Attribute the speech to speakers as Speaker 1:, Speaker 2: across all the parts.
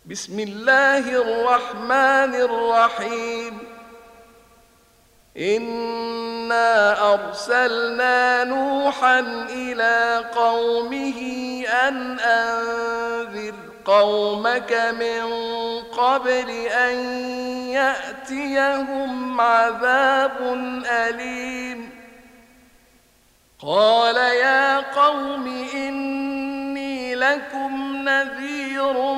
Speaker 1: بسم الله الرحمن الرحيم إنا أرسلنا نوحا إلى قومه أن أنذر قومك من قبل أن يأتيهم عذاب أليم قال يا قوم إني لكم نذير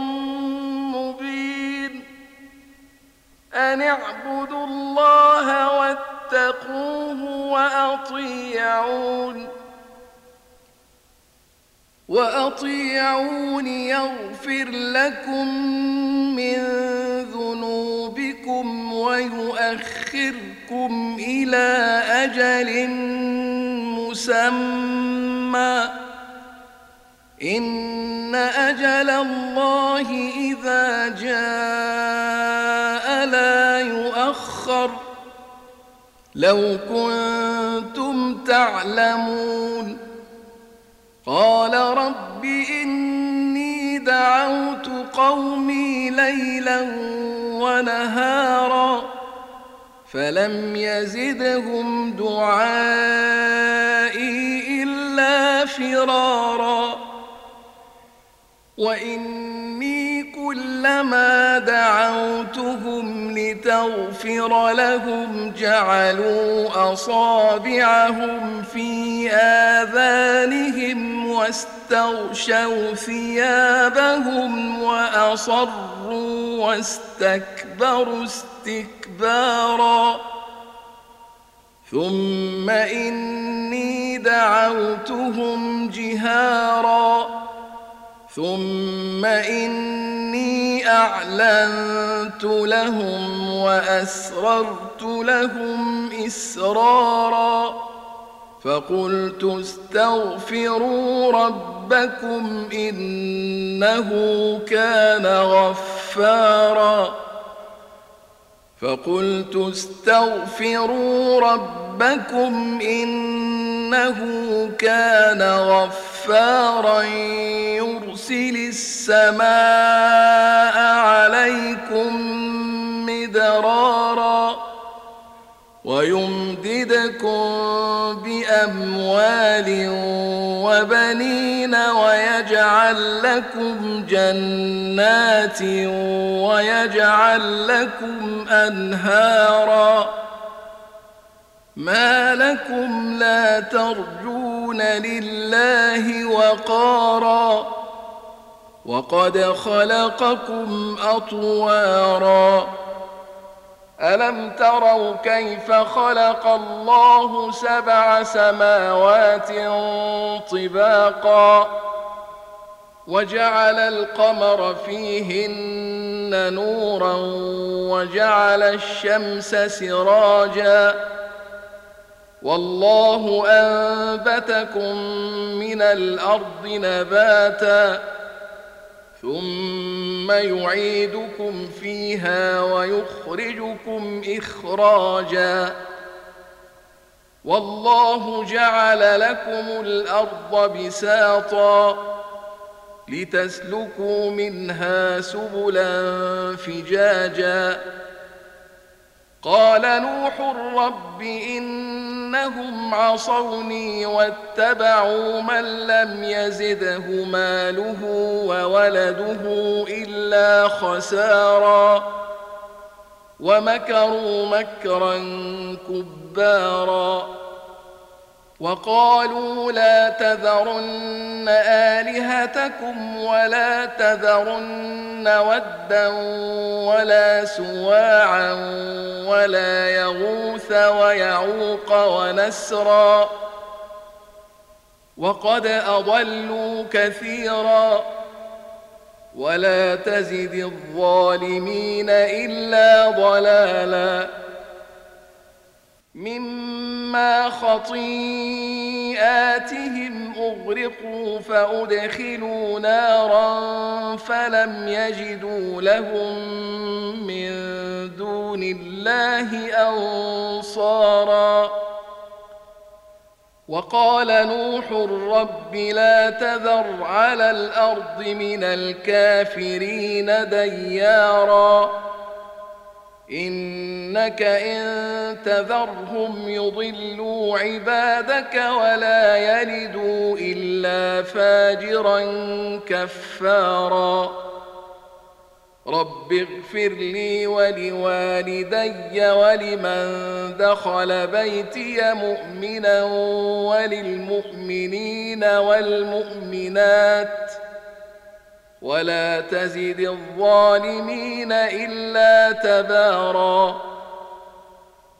Speaker 1: مبين أن اعبدوا الله واتقوه وأطيعون يغفر لكم من ذنوبكم ويؤخركم إلى أجل مسمى إن أجل الله إذا جاء لا يؤخر لو كنتم تعلمون قال رب إني دعوت قومي ليلا ونهارا فلم يزدهم دعائي إلا فرارا وإني كلما دعوتهم لتغفر لهم جعلوا أصابعهم في آذانهم واستغشوا ثيابهم وأصروا واستكبروا استكبارا ثم إني دعوتهم جهارا ثم إني أعلنت لهم وأسررت لهم إسرارا فقلت استغفروا ربكم إنه كان غفارا فقلت استغفروا ربكم إنه كان غفارا يرسل السماء عليكم مدرارا ويمددكم بأموال وبنين ويجعل لكم جنات ويجعل لكم أنهارا ما لكم لا ترجون لله وقارا وقد خلقكم أطوارا ألم تروا كيف خلق الله 7 سماوات طباقا وجعل القمر فيهن نورا وجعل الشمس سراجا والله أنبتكم من الأرض نباتا ثم يعيدكم فيها ويخرجكم إخراجا والله جعل لكم الأرض بساطا لتسلكوا منها سبلا فجاجا قال نوح رب إنهم عصوني واتبعوا من لم يزده ماله وولده إلا خسارا ومكروا مكرا كبارا وقالوا لا تذرن آلهتكم ولا تذرن ودا ولا سواعا ولا يغوث ويعوق ونسرا وقد أضلوا كثيرا ولا تزد الظالمين إلا ضلالا مما خطيئاتهم أغرقوا فأدخلوا نارا فلم يجدوا لهم من دون الله أنصارا وقال نوح رب لا تذر على الأرض من الكافرين ديارا إنك إن تذرهم يضلوا عبادك ولا يلدوا إلا فاجرا كفارا رب اغفر لي ولوالدي ولمن دخل بيتي مؤمنا وللمؤمنين والمؤمنات ولا تزد الظالمين إلا تبارا